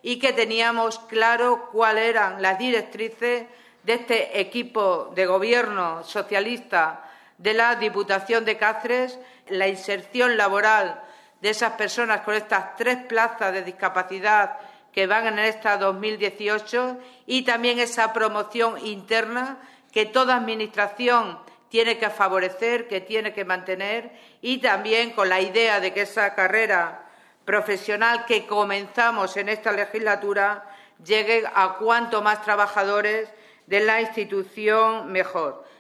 y que teníamos claro cuáles eran las directrices de este equipo de gobierno socialista de la Diputación de Cáceres, la inserción laboral de esas personas con estas 3 plazas de discapacidad que van en esta 2018 y también esa promoción interna que toda Administración tiene que favorecer, que tiene que mantener, y también con la idea de que esa carrera profesional que comenzamos en esta legislatura llegue a cuanto más trabajadores de la institución mejor.